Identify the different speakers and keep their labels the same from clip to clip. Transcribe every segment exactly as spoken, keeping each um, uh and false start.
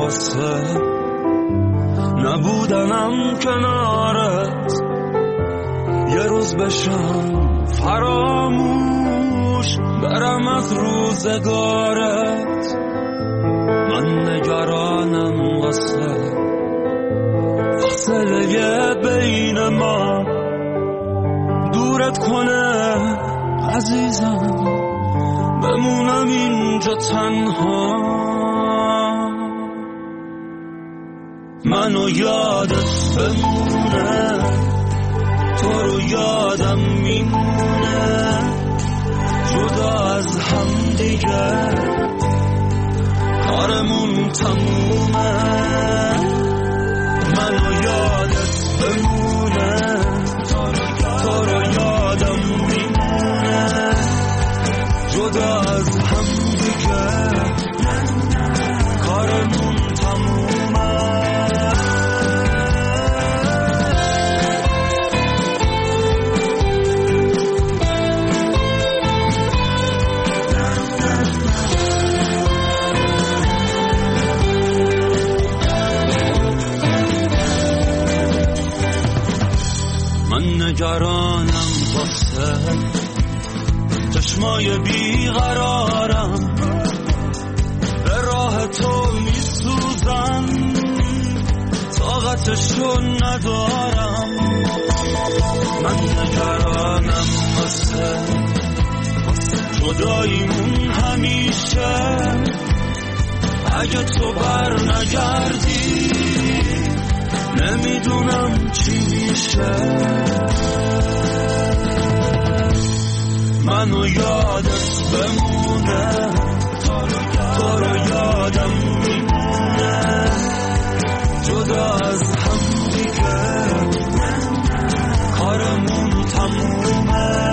Speaker 1: واسه نبودنم کنارت، یه روز بشم فراموش برم از روزگارت. من نگرانم واسه فاصله بین ما دورت کنه عزیزم، بمونم اینجا تنها. منو یادت بمونه، تو رو یادم میمونه، جدا از هم دیگه کارمون تمومه. منو یادت بمونه، تو رو یادم میمونه، جدا از هم دیگه کارمون تمومه. نگرانم واسه چشمای بیقرارم، به راه تو میسوزم، طاقتشو ندارم. من نگرانم واسه جداییمون همیشه، اگه تو بر نگردی نمیدونم چی میشه. منو یادت بمونه، تو رو یادم میمونه، جدا از هم دیگه کارمون تمومه.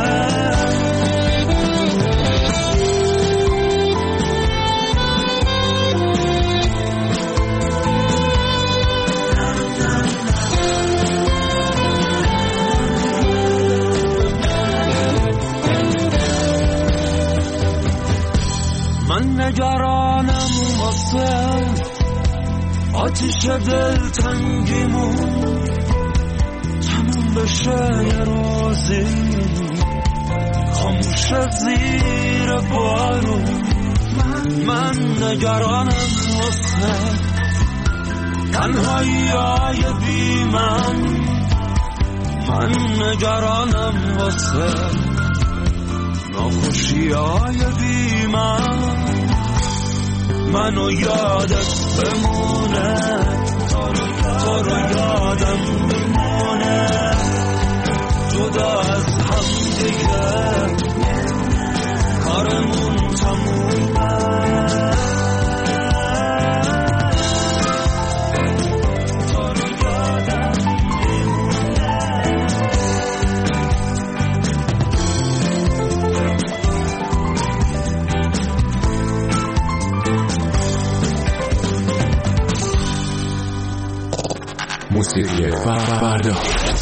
Speaker 1: من نگرانم واسه آتیش دلتنگیمون تموم بشه، یه روزی خاموش زیر بارون. من نگرانم واسه تنهایی های بی من، من نگرانم واسه ناخوشی های بی من. منو یادت بمونه، تو رو یادم میمونه، جدا از هم دیگه کارمون تمومه.
Speaker 2: موسیقی فردا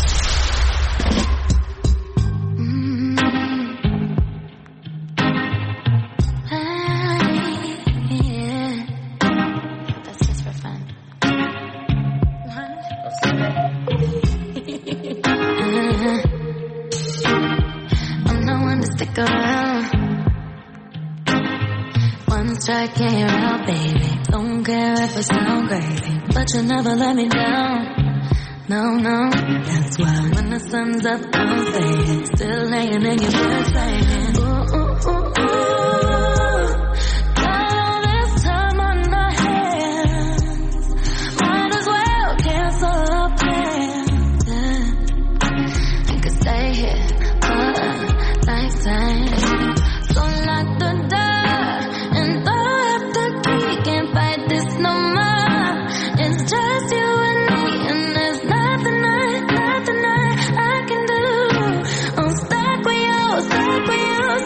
Speaker 3: Strike ain't out, baby. Don't care if I sound crazy, but you never let me down. No, no, that's why when the sun's up, I'm fading, still laying in your bed saying, ooh, ooh, ooh, ooh. Got all this time on our hands, might as well cancel our plans. Yeah. I could stay here for a lifetime. So lock the door and throw out the key. Can't fight this no more. It's just you and me, and there's nothing I, nothing I, I can do. I'm stuck with you, stuck with you,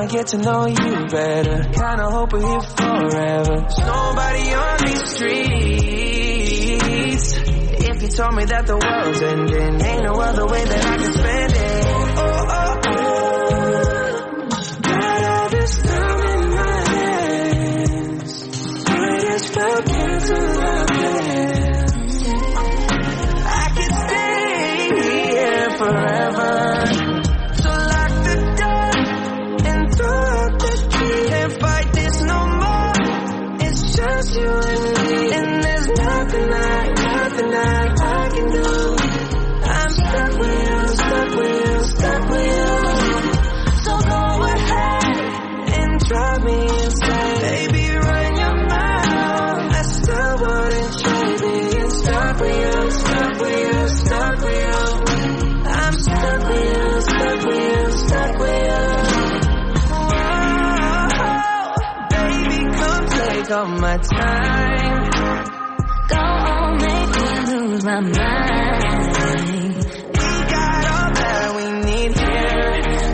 Speaker 1: wanna get to know you better. Kinda hope we're here forever. There's nobody on these streets. If you told me that the world's ending, ain't no other way that I can spend it. Oh, oh, oh. Got all this time in my hands. Might as well cancel our plans. I can stay here forever. So lock the door and throw out the key. Can't fight this no more. It's just you and me, and there's nothing I, nothing I, I can do. I'm stuck with you, stuck with you, stuck with you. So go ahead and drive me insane. Baby, run your mouth. I still wouldn't trade being stuck with you, stuck with you, stuck with you. I'm stuck with you, stuck with you, stuck with you. Whoa, baby, come take all my time.
Speaker 3: Go on, make me lose my mind.
Speaker 1: We got all that we need here.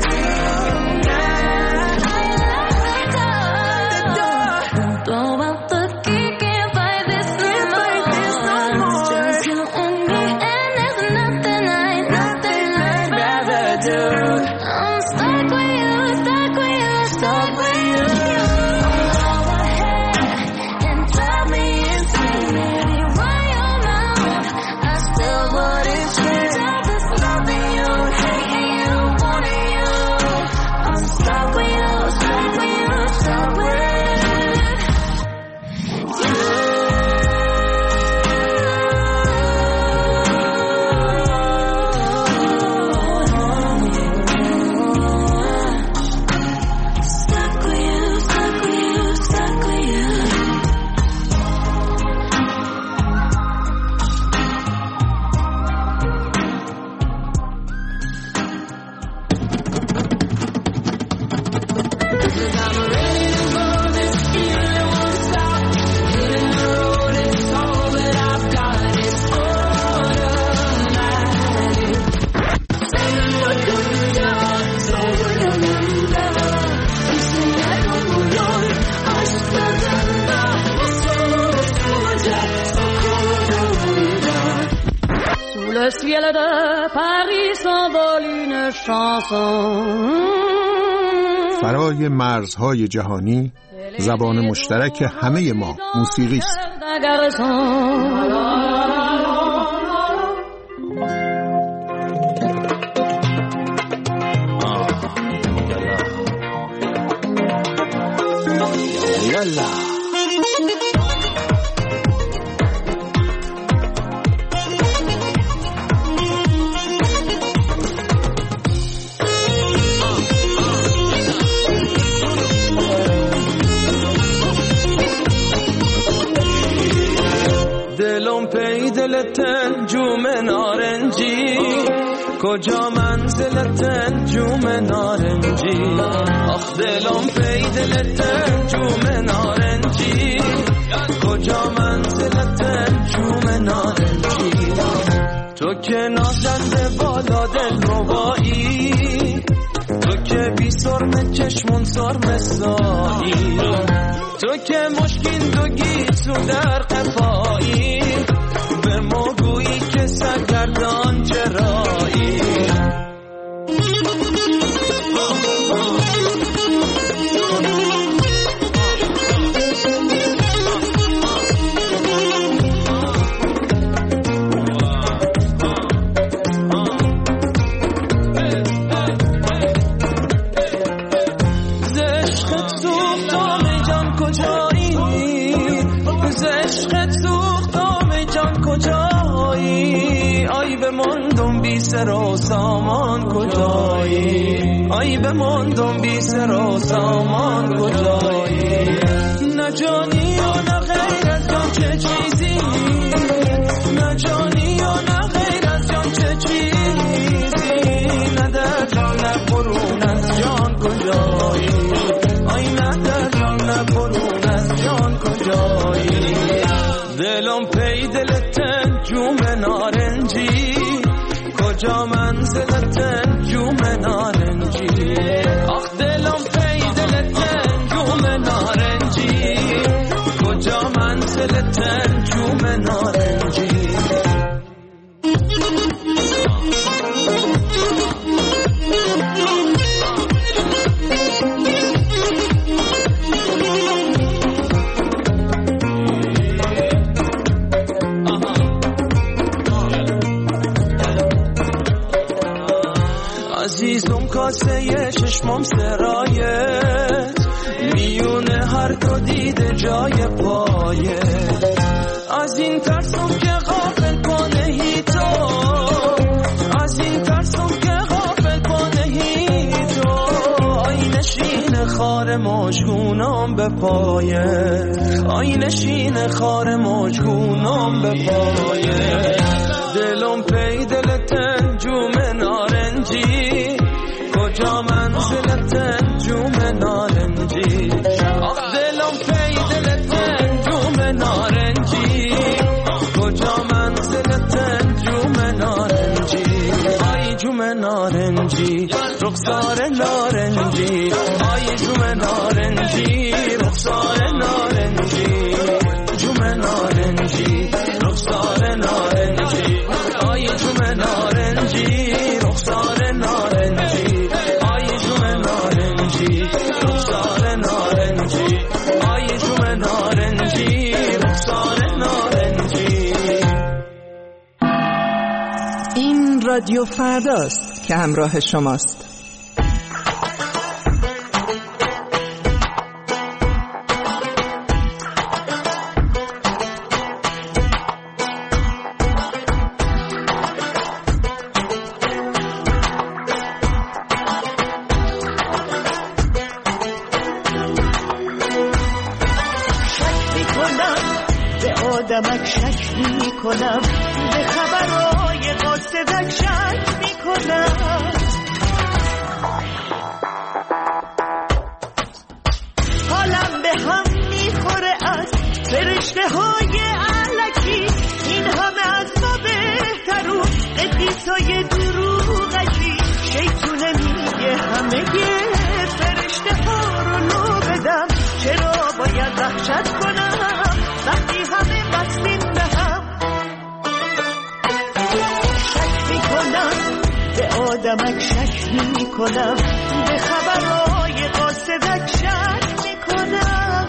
Speaker 3: Throw out the key, can't fight this no more. It's just you and me, and there's nothing I, nothing I'd rather do. I'm stuck with you, stuck with you, stuck with you. Go ahead and drive me insane. Baby, run your mouth. I still wouldn't change. I just loving you, hating you, wanting you. I'm stuck with you, stuck with you, stuck with you. Stuck with you, stuck with you, stuck with you. Sous le ciel de Paris s'envole une chanson.
Speaker 4: فرای مرزهای جهانی زبان مشترک همه ما موسیقی است.
Speaker 1: دلم پی دلت جوم نارنجی کجا منزلت جوم نارنجی آخ دلم پی دلت جوم نارنجی کجا منزلت جوم نارنجی تو که نازنده بالا دل ربایی تو که بی سرم چشمون سرم سایی تو که مشکین تو گیسو در قفایی به موگویی که سرگردان چرایی بماندم بی سر و سامان کجایی آی بماندم بی سر و سامان کجایی نه جانی و نه غیر از جان چه چیزی نه جانی و نه غیر از جان چه چیزی نه در جان نه برون از جان کجایی آی نه در جان نه برون از جان کجایی دلم پی دلت جوم نارنجی کجا منزلت جوم نارنجی آخ دلم پی واسه چشمام سرایت، میونه هر دو دیده جای پایت. از این ترسم که غافل کنه هی تو، از این ترسم که غافل کنه هی تو. آی نشین خار مجگونم به پایت، آی نشین خار مجگونم به پایت. دلم پی دلت انجوم نارنجی، کجا منزلت انجوم نارنجی. آخ دلم پی دلت انجوم نارنجی، کجا منزلت انجوم نارنجی. آی جوم نارنجی رخسار نارنجی، آی جوم نارنجی رخسار نارنجی. جوم نارنجی رخسار نارنجی، آی جوم نارنجی رخسار نارنجی. آی جوم نارنجی رخسار نارنجی، آی جوم نارنجی رخسار نارنجی.
Speaker 5: این رادیو فرداست که همراه شماست.
Speaker 6: آدمک شک می کنم، به خبرهای قاصدک شک می کنم. حالم به هم می خوره از فرشته های علکی، این همه از ما بهترون قدیسای دروغکی. شیطونه میگه همه فرشته ها رو لو بدم، چرا باید وحشت کنم وقتی همه بستیم به هم. شک می کنم به آدمک شک می کنم، به خبرهای قاصدک شک می کنم.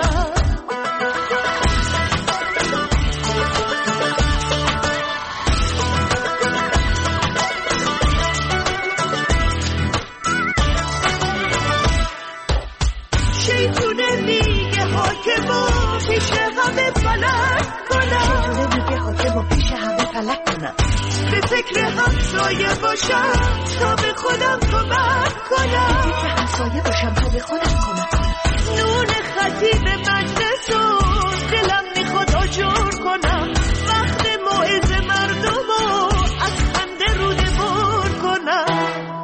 Speaker 6: شیطونه میگه حاکمو پیش همه فلک کنم، شیطونه میگه حاکمو پیش همه فلک کنم. به فکر همسایه باشم تا به خودم کمک کنم، به فکر همسایه باشم تا به خودم کمک کنم. نون خطیب مجلس و دلم میخواد آجر کنم، وقت موعظه مردمو از خنده روده بر کنم.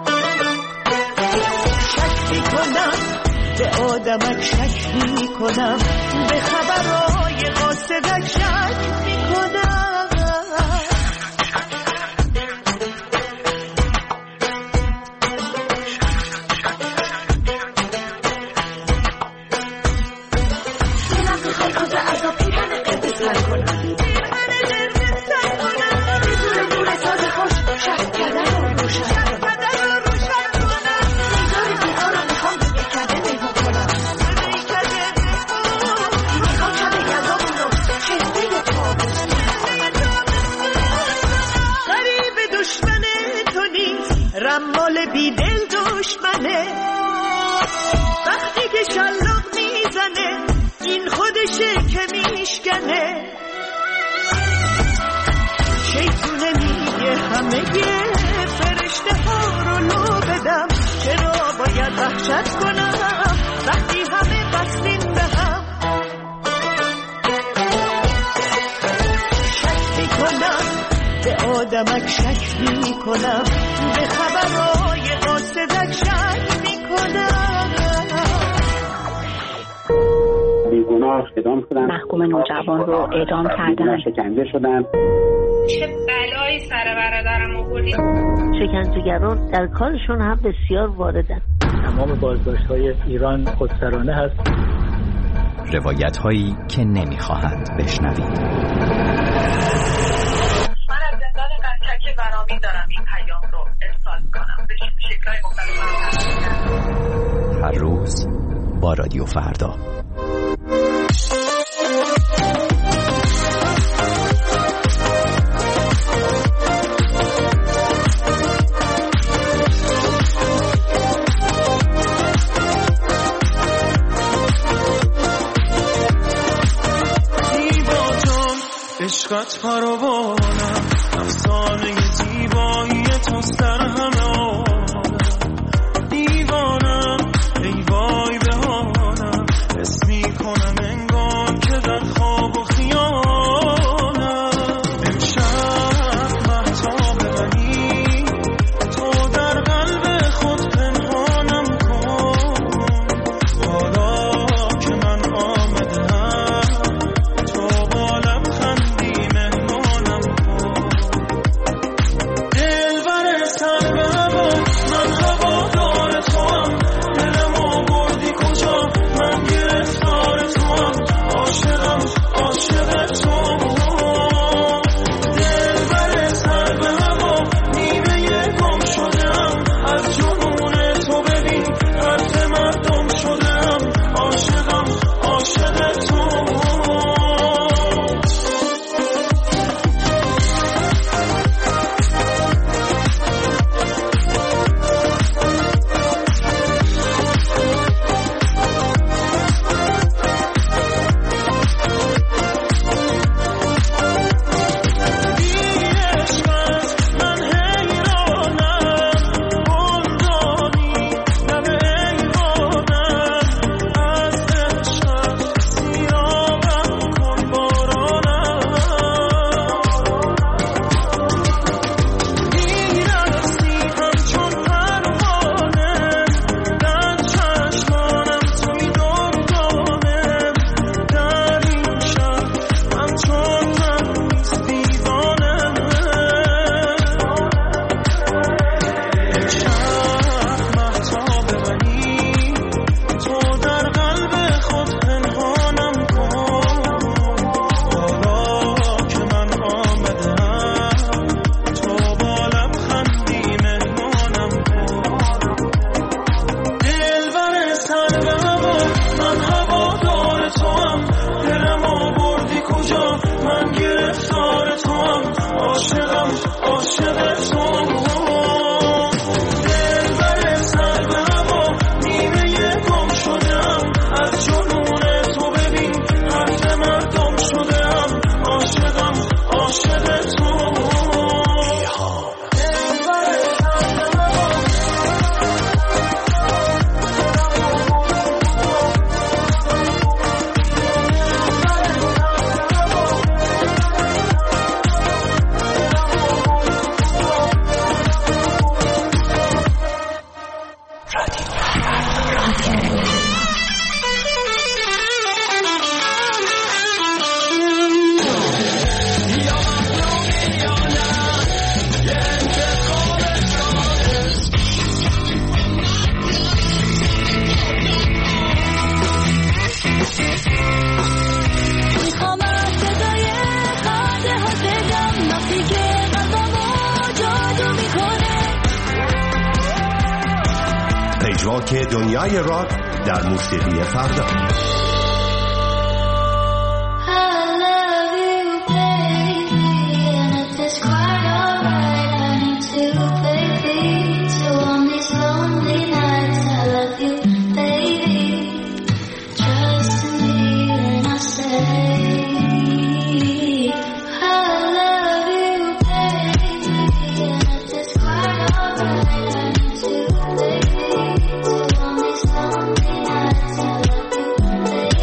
Speaker 6: شک میکنم به آدمک شک می کنم، به خبرهای قاصدک شک می کنم. دلم میخوای کجا عذاب پیرن قدس سر کنم، پیرن قدس سر کنم. بدون نور تازه خوش شهر کردن رو روشن کنم. نگار دیگارم میخوام به بکرده میمون کنم، به بکرده میخوام شب یزامونو چهده تابستون. غریب دشمن تو نیست، رمال بیدل دشمنه. وقتی که شلاق میزنه این خودشه که میشکنه. شیطونه میگه همه فرشته ها رو لو بدم، چرا باید وحشت کنم وقتی همه بستیم به هم. شک میکنم به آدمک شک میکنم، به خبرهای قاصدک شک میکنم.
Speaker 7: بیگناه اعدام شدن،
Speaker 8: محکوم نوجوان رو اعدام کردن،
Speaker 7: شکنجه شدن.
Speaker 9: چه بلایی سر برادرم آوردید.
Speaker 10: شکنجهگران در کارشون هم بسیار واردن.
Speaker 11: تمام بازداشت‌های ایران خودسرانه هست.
Speaker 12: روایت هایی که نمیخواهند بشنوید.
Speaker 9: من از زندان قطعه برامی دارم این پیام رو ارسال کنم به شکل‌های مختلف.
Speaker 12: هر روز با رادیو فردا.
Speaker 13: عشقت پروانم، افسانه زیبایی توست در همه عالم. دیوانم ای وای بهانم، حس میکنم انگار که در خواب و خیالم. امشب مهتاب منی، تو در قلب خود پنهانم کن. حالا که من آمدم، تو با لبخندی مهمانم کن. دلبر سر به هوا، من هوادار توام. دلمو بردی کجا، من گرفتار توام. عاشقم عاشق توام. دلبر سر به هوا، نیمه گم شدم از جنون تو. ببین حرف مردم شدم، عاشقم عاشق توام.
Speaker 14: پژواک دنیای راک در موسیقی فردا.
Speaker 3: Thank you.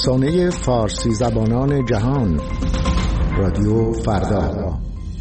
Speaker 4: رسانه فارسی زبانان جهان، رادیو فردا.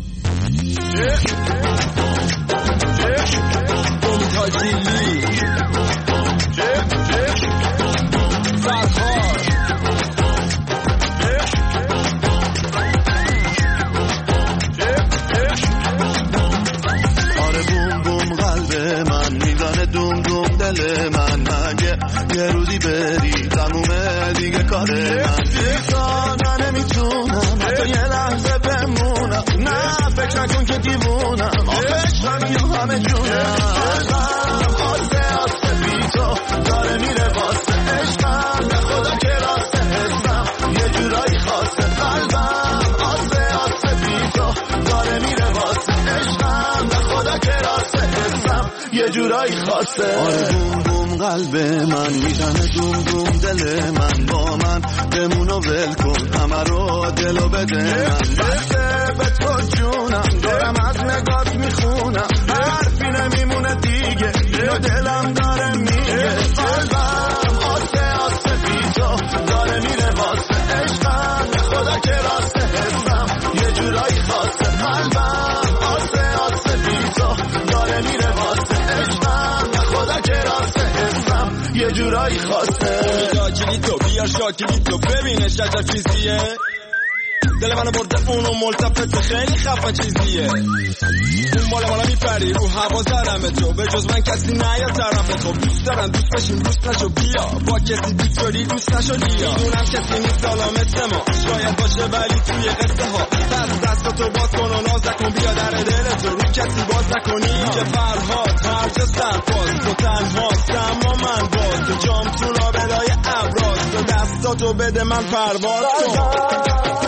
Speaker 13: یه روزی بری تمومه دیگه کاره من دیگه نمیتونم حتی یه لحظه بمونم، نه فکر نکن که دیوونم، آخشم یا همه جونم. قلبم آسه آسه بی تو داره میره واسه عشقم، به خدا که راسته حسم یه جورایی خاصه. قلبم آسه آسه بی تو داره میره واسه عشقم، به خدا که راسته حسم یه جورایی خاصه. آره بوم بوم قلب من میزنه دوم دوم، دل من با من بمون و ول کن، همه رو دل و بده من. بسته به تو جونم، دارم از نگات میخونم، حرفی نمیمونه دیگه، اینو دلم داره میگه. قلبم آسه آسه بی تو داره میره واسه عشقم، به خدا که راسته حسم یه جورایی خاصه. قلبم آسه آسه بی تو داره میره واسه عشقم، به خدا که راسته یه جورایی خاصه. شاکری تو بیار شاکری تو ببینه شجر چیزیه، دل منو برده اونو ملتفت خیلی خفه چیزیه. اون بالا بالا میپری رو هوا زدم تو، به جز من کسی نیا طرف تو. دوست دارم دوست بشیم دوست نشو بیا، با کسی دوست داری دوست نشو بیا. میدونم کسی نیست حالا مثل ما، شاید باشه ولی توی قصه ها. دست دستاتو باز کن و ناز نکن، بیا در دل تو رو کسی باز نکنی. که فرهاد هرچه سرپاس تو تنها اما من باز تو جام تو لابلای ابراز، تو دستاتو بده من پرواز کن.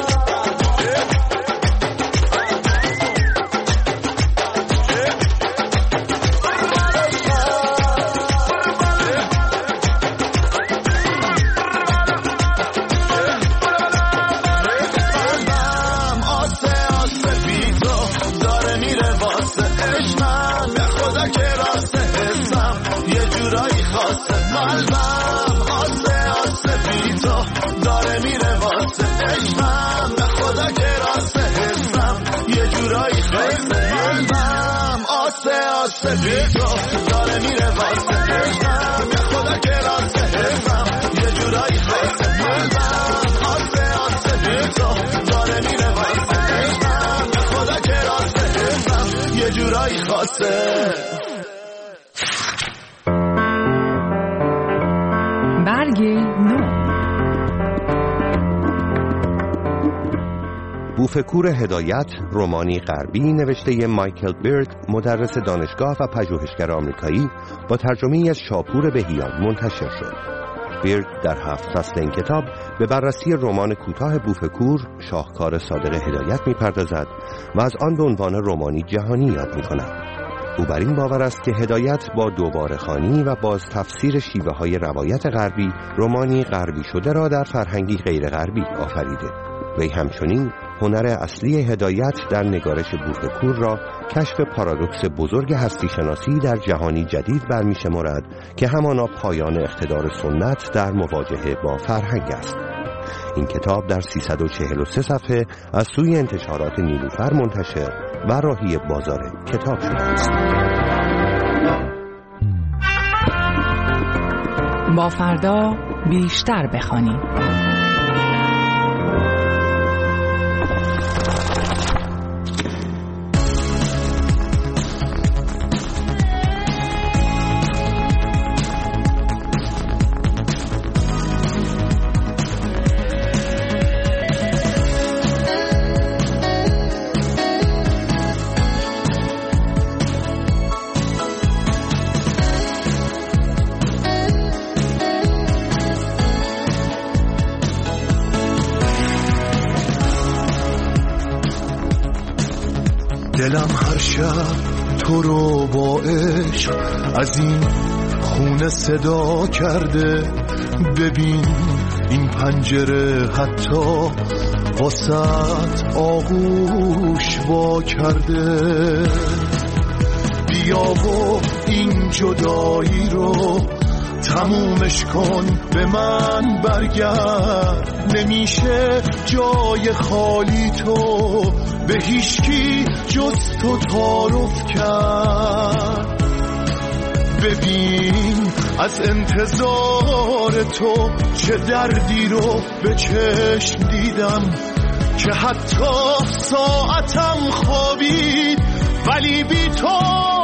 Speaker 13: قلبم آسه آسه بی تو داره میره واسه عشقم، به خدا که راسته حسم یه جورایی خاصه. قلبم آسه آسه بی تو داره میره واسه عشقم، به خدا که راسته حسم یه جورایی خاصه. قلبم آسه آسه بی تو داره میره واسه عشقم، به خدا که راسته حسم یه جورایی خاصه.
Speaker 14: بوفکور هدایت، رمانی غربی نوشته مایکل بیرد، مدرس دانشگاه و پژوهشگر آمریکایی، با ترجمه از شاپور بهیان منتشر شد. بیرد در هفت فصل این کتاب به بررسی رمان کوتاه بوفکور، شاهکار صادق هدایت می‌پردازد و از آن به عنوان رمانی جهانی یاد می‌کند. او بر این باور است که هدایت با دوباره خوانی و باز تفسیر شیوه های روایت غربی، رمانی غربی شده را در فرهنگی غیر غربی آفریده. وی همچنین هنر اصلی هدایت در نگارش بوفکور را کشف پارادوکس بزرگ هستی شناسی در جهانی جدید برمی‌شمارد که همانا پایان اقتدار سنت در مواجهه با فرهنگ است. این کتاب در سیصد و چهل و سه صفحه از سوی انتشارات نیلوفر منتشر و راهی بازار کتاب شده است.
Speaker 5: با فردا بیشتر بخوانید.
Speaker 13: دلم هر شب تو رو با عشق از این خونه صدا کرده، ببین این پنجره حتی واسط آغوش وا کرده. بیا و این جدایی رو تمومش کن به من برگرد، نمیشه جای خالی تو به هیچکی جز تو تعارف کرد. ببین از انتظار تو چه دردی رو به چشم دیدم که حتی ساعتم خوابید ولی بی تو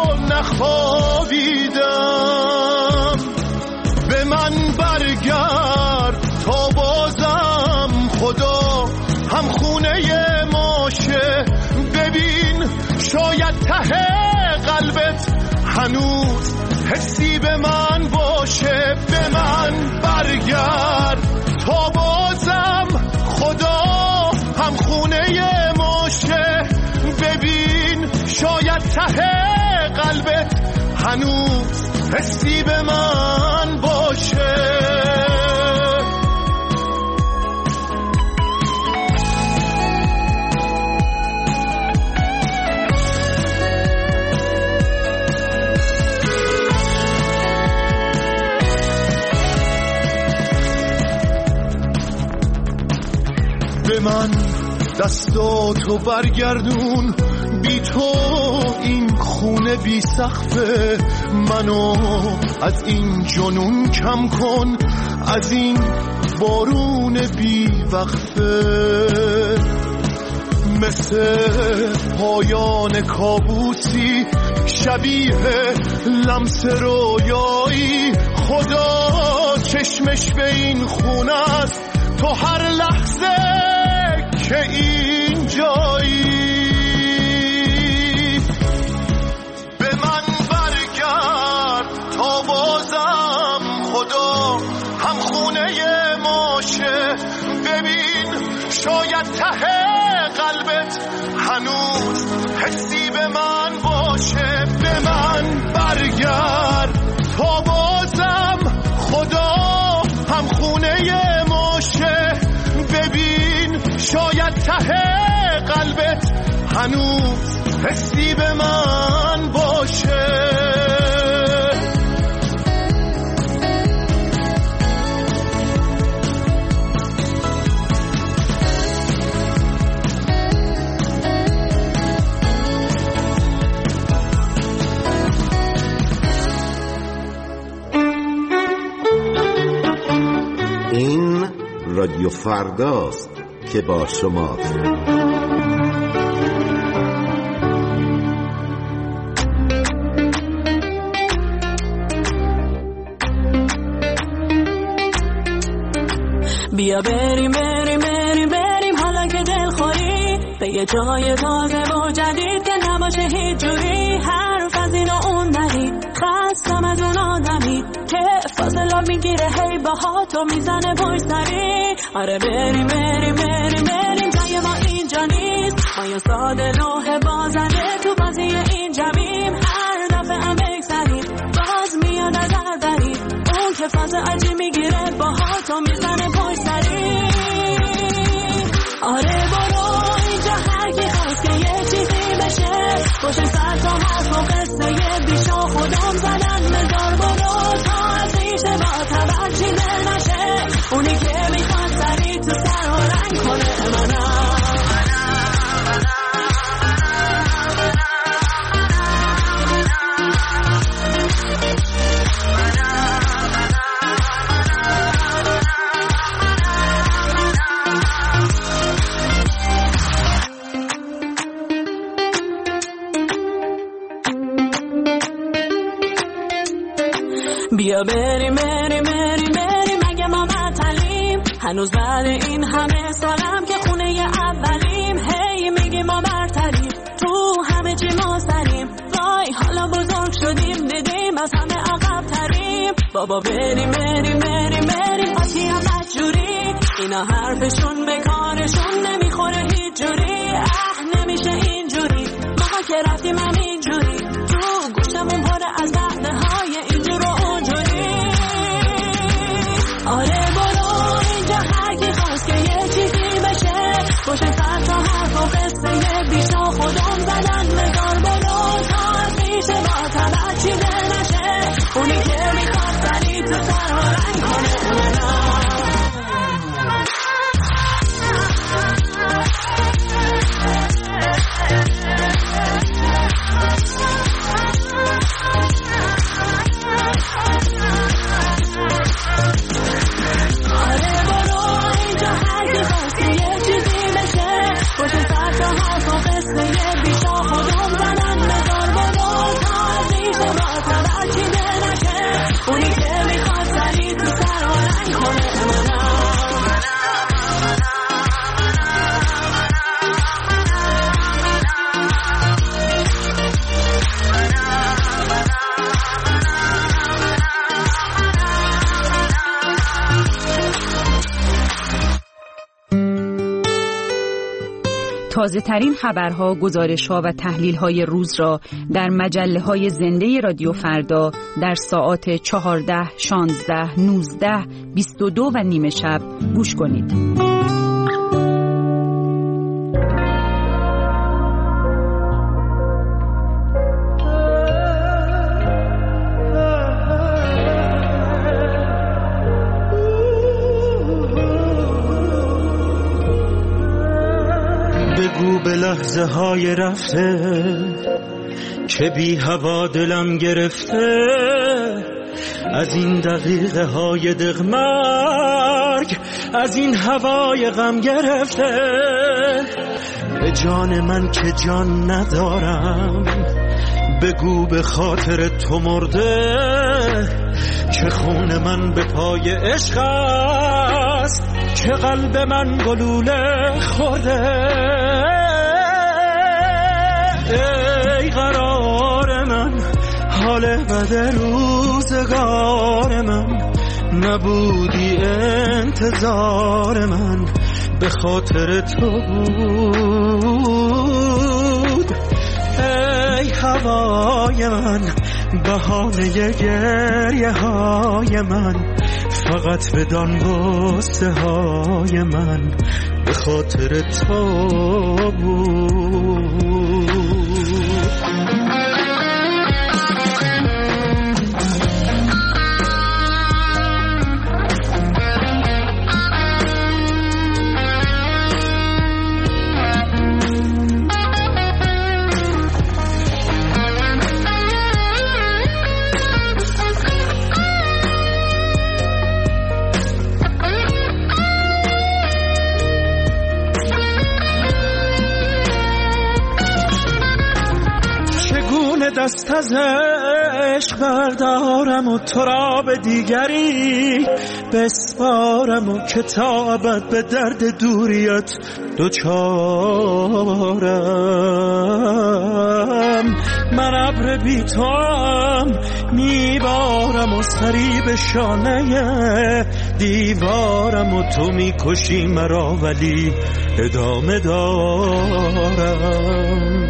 Speaker 13: نخوابیدم. به من برگرد تا بازم خدا هم خونه ماشه. ببین شاید ته قلبت هنوز حسی به من باشه. به من برگرد تا بازم خدا هم خونه ماشه. ببین شاید ته قلبت هنوز حسی به من باشه. به من دستاتو برگردون، بی تو این خونه بی سقفه. منو از این جنون کم کن، از این بارون بی وقفه. مثل پایان کابوسی شبیه لمس رویایی، خدا چشمش به این خونه است تو هر لحظه که این جایی. به من برگرد تا بازم خدا هم خونه ماشه. ببین شاید ته قلبت هنوز حسی به من باشه. به من برگرد تا بازم خدا هم خونه ماشه. ببین شاید ته قلبت هنوز حسی به من باشه.
Speaker 15: این رادیو فرداست که با شماست.
Speaker 16: بیا بریم بریم بریم بریم حالا که دل خوری به یه جای تازه و جدید که نباشه هیچ جوری. حرف از این و اون نهی، خستم از اون آدمی که فاصله میگیره هی باها تو میزنه پشت سری. آره بریم بریم بریم بریم جای ما اینجا نیست، ما یه ساده لوح بازنده تو بازی این جمعیم. هر دفعه هم بگذریم باز میاد از هر دری، اون که فاصله عجی میگیره باها تو میزنه پشت سری. آره برو اینجا هر کی خواست که یه چیزی بشه، باشه سر تا حرف و قصه یه بیشا خودم زدن مزار. برو تا از ریشه با تبر چیزه نشه، اونی که میخواد سری تو سر و رنگ کنه منم. بیا بریم بریم بریم بریم اگه ما معطلیم، هنوز بعد این همه سالم که خونه ی اولیم. هی میگیم ما برتریم تو همه چی ما سریم، وای حالا بزرگ شدیم دیدیم از همه عقب تریم. بابا بریم بریم بریم بریم آتی هم بدجوری، اینا حرفشون به کارشون نمیخوره هیچ جوری. اه نمیشه اینجوری، ما که رفتیم هم اینجوری، تو گوشمون پره از بحنه های اینجور و اونجوری. آره برو اینجا هر کی خواست که یه چیزی بشه، باشه سر تا حرف و قصه یه بیشا خودم زدن مزار. برو تا از میشه با تبر چیزه نشه، اونی که میخواد سری تو
Speaker 17: تازه ترین خبرها، گزارش‌ها و تحلیل‌های روز را در مجله‌های زنده رادیو فردا در ساعات چهارده، شانزده، نوزده، بیست و دو و نیمه شب گوش کنید.
Speaker 18: بگو به لحظه های رفته که بی هوا دلم گرفته، از این دقیقه های دقمرگ، از این هوای غم گرفته. به جان من که جان ندارم، بگو به خاطر تو مرده، که خون من به پای عشق است، که قلب من گلوله خورده. ای قرار من، حال بد روزگار من، نبودی انتظار من به خاطر تو بود. ای هوای من، بهانه گریه های من، فقط بدان غصه های من به خاطر تو بود. دست از عشق بردارم و تو را به دیگری بسپارم و کتابت به درد دوریت دوچارم. من ابر بی تو هم میبارم و سری به شانه دیوارم و تو میکشی مرا ولی ادامه دارم.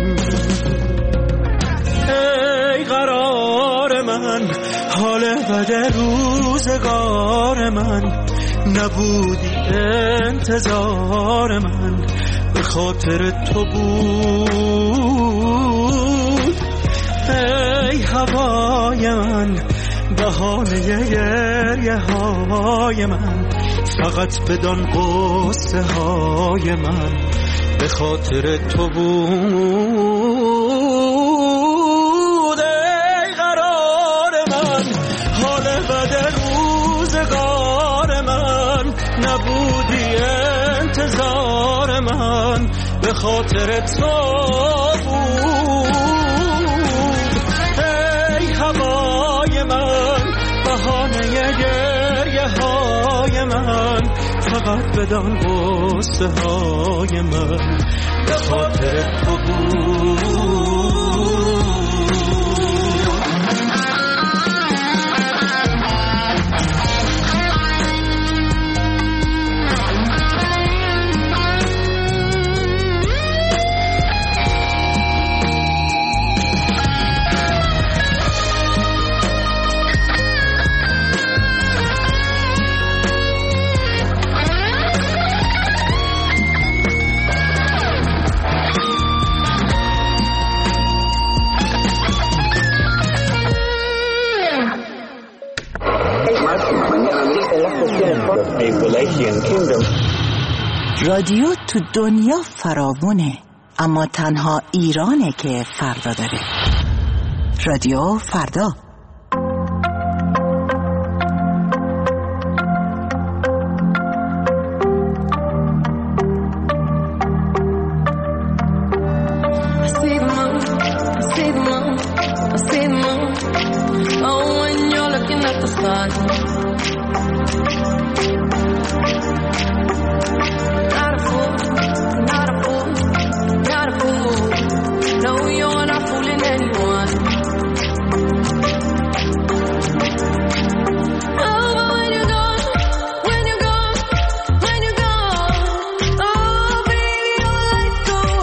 Speaker 18: ای قرار من، حال بد روزگار من، نبودی انتظار من به خاطر تو بود. ای هوای من، بهانه گریه های من، فقط بدان قصه های من به خاطر تو بود. نبودی انتظار من به خاطر تو بود. ای هوای من، بهانه گریه های من، فقط بدان قصه های من به خاطر تو بود.
Speaker 5: رادیو تو دنیا فراوونه، اما تنها ایرانه که فردا داره. رادیو فردا.
Speaker 1: When you go, when you go, oh baby, your lights go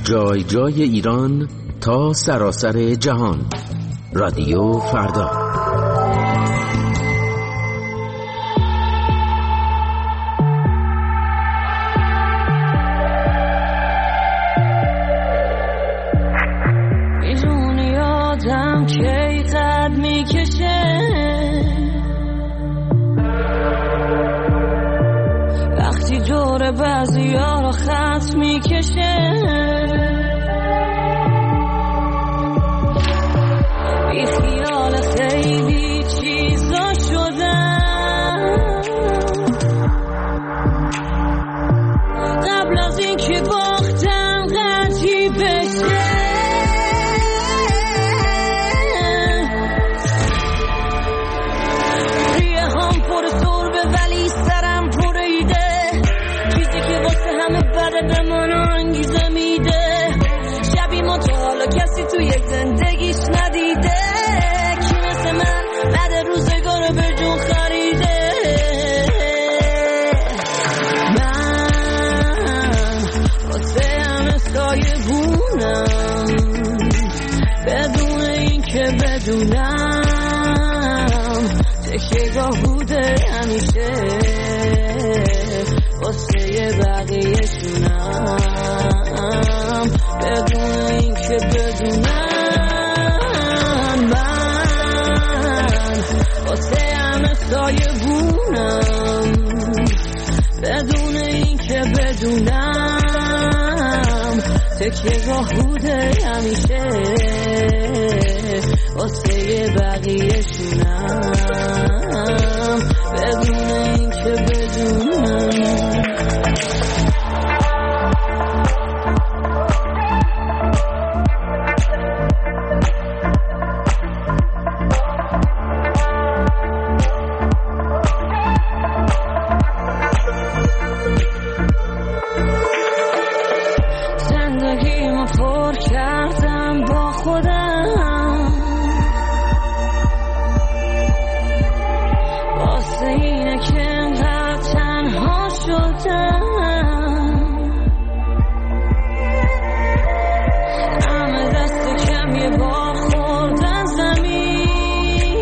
Speaker 19: جای جای ایران تا سراسر جهان. رادیو فردا.
Speaker 16: میدونی آدم کی قد میکشه وقتی جور بعضی ها رو خط میکشه بی خیال خیلی چیزا شدم قبل از این که باختم قطعی بشه ریه هم پر سربه ولی سرم پریده چیزی که واسه همه بده به من انگیزه میده شبی ما تا حالا کسی توی زندگیش ندیده کی مثل من بعد روزگار به جون خریده من واسه همه سایه بونم بدون این که بدونم تکیه‌گاه بوده همیشه واسه بقیه شونم بدون این که بدونم من واسه همه سایه بونم بدون این که بدونم تکیه‌گاه بوده همیشه واسه بقیه شونم بدون این که بدونم زندگیمو پر کردم با خودم واسه اینه که انقدر تنها شدم همه دست کم یه بار خوردن زمین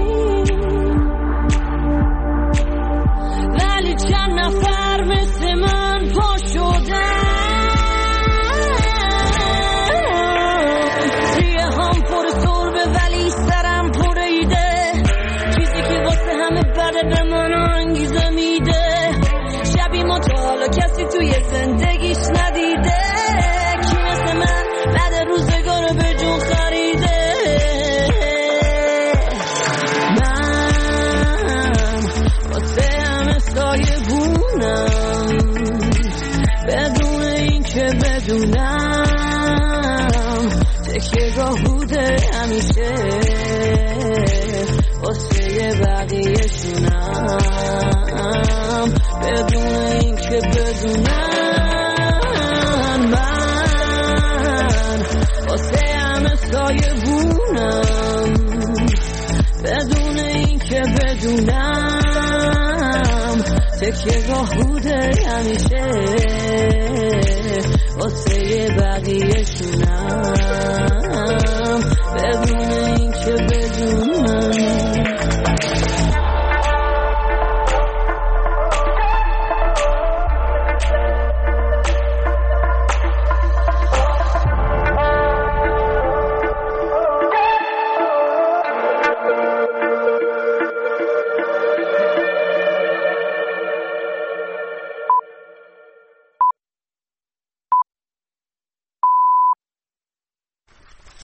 Speaker 16: ولی چند نفر مثل من پا شدن ریه هم پر سربه ولی سرم پریده چیزی که واسه همه بده به من انگیزه میده شبی ما تا حالا کسی توی زندگیش ندیده کی مثل من بعد روزگار به جون خریده من واسه همه سایه بونم بدون این که بدونم تکیه‌گاه بوده همیشه واسه بقیه شونم بدون این که بدونم من واسه همه سایه بونم بدون این که بدونم تکیه‌گاه بوده همیشه